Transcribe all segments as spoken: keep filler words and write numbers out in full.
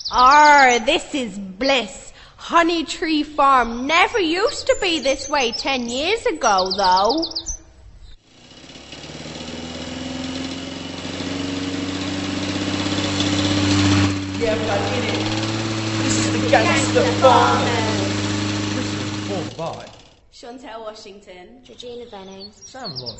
Arr, this is bliss. Honey Tree Farm never used to be this way ten years ago, though. Yeah, but I did it. This is the Gangster Farmers. This is performed by Chantel Washington, Georgina Venning, Sam Lloyd.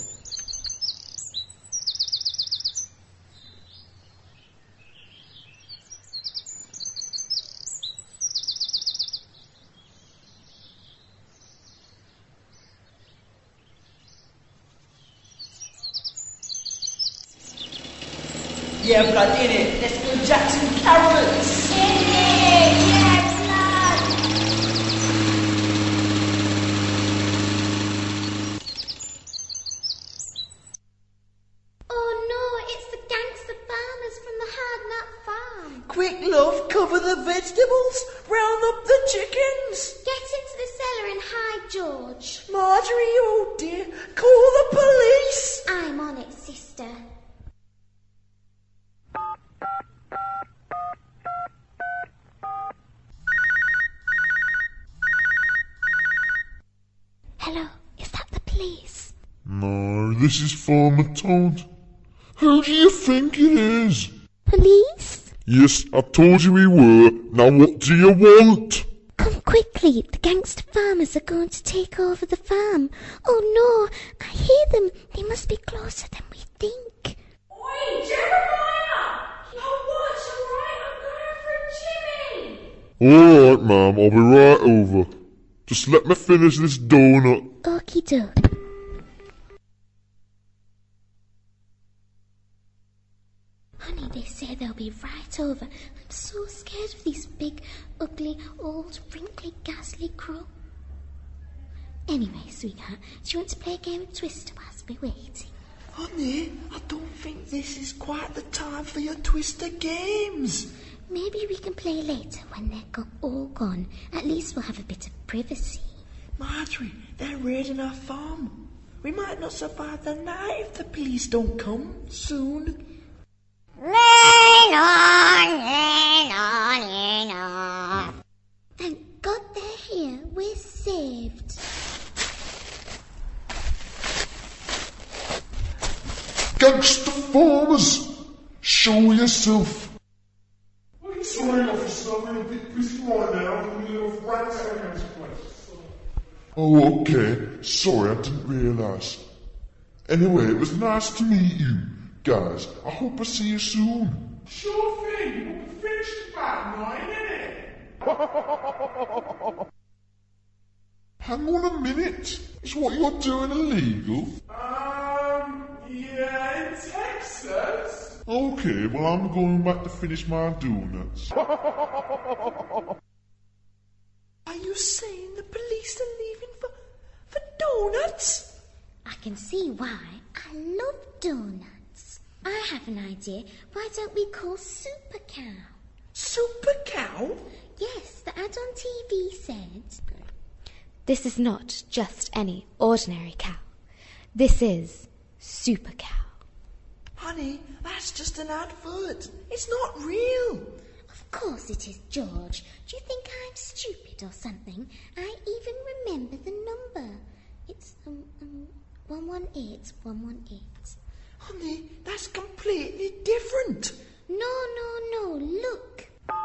Yeah, but I did it. Let's go Jackson Carrots. Oh no, it's the Gangster Farmers from the Hard Nut Farm. Quick, love, cover the vegetables. Round up the chickens. Get into the cellar and hide George. Marjorie, oh dear. Call the police. I'm on it, sister. Hello, is that the police? No, this is Farmer Todd. Who do you think it is? Police? Yes, I told you we were. Now what do you want? Come quickly, the Gangster Farmers are going to take over the farm. Oh no, I hear them. They must be closer than we think. Oi, Jeremiah! Oh, what's alright? I'm going for a Jimmy! Alright, ma'am, I'll be right over. Just let me finish this donut. Okie doke. Honey, they say they'll be right over. I'm so scared of these big, ugly, old, wrinkly, ghastly crow. Anyway, sweetheart, do you want to play a game of Twister whilst we're waiting? Honey, I don't think this is quite the time for your Twister games. Maybe we can play later when they're go- all gone. At least we'll have a bit of privacy. Marjorie, they're raiding our farm. We might not survive the night if the police don't come soon. Thank God they're here. We're saved. Gangster Farmers! Show yourself! Sorry, officer, I'm a bit busy right now. I'm in the middle of ransacking's place. Oh, okay. Sorry, I didn't realise. Anyway, it was nice to meet you, guys. I hope I see you soon. Sure thing. We'll be finished about nine, innit? Hang on a minute. Is what you're doing illegal? Um, yeah, in Texas. Okay, well I'm going back to finish my donuts. Are you saying the police are leaving for, for donuts? I can see why. I love donuts. I have an idea. Why don't we call Super Cow? Super Cow? Yes, the ad on T V said. This is not just any ordinary cow. This is Super Cow. Honey, that's just an advert. It's not real. Of course it is, George. Do you think I'm stupid or something? I even remember the number. It's um, um one one eight one one eight. Honey, that's completely different. No, no, no, look.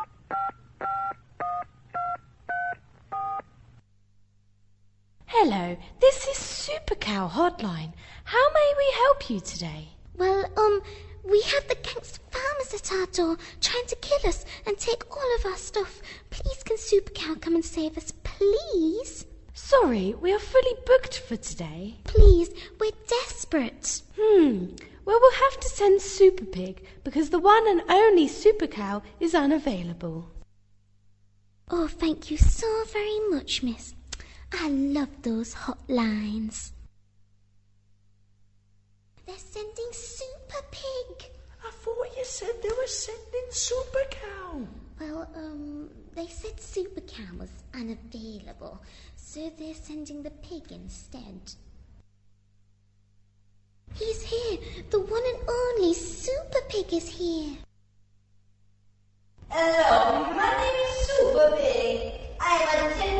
Hello, this is Super Cow Hotline. How may we help you today? Well, um, we have the Gangster Farmers at our door trying to kill us and take all of our stuff. Please can Super Cow come and save us, please? Sorry, we are fully booked for today. Please, we're desperate. Hmm, well we'll have to send Super Pig because the one and only Super Cow is unavailable. Oh, thank you so very much, miss. I love those hotlines. They're sending Super Pig. I thought you said they were sending Super Cow. Well, um, they said Super Cow was unavailable, so they're sending the pig instead. He's here. The one and only Super Pig is here. Hello, my name is Super Pig. I am a tin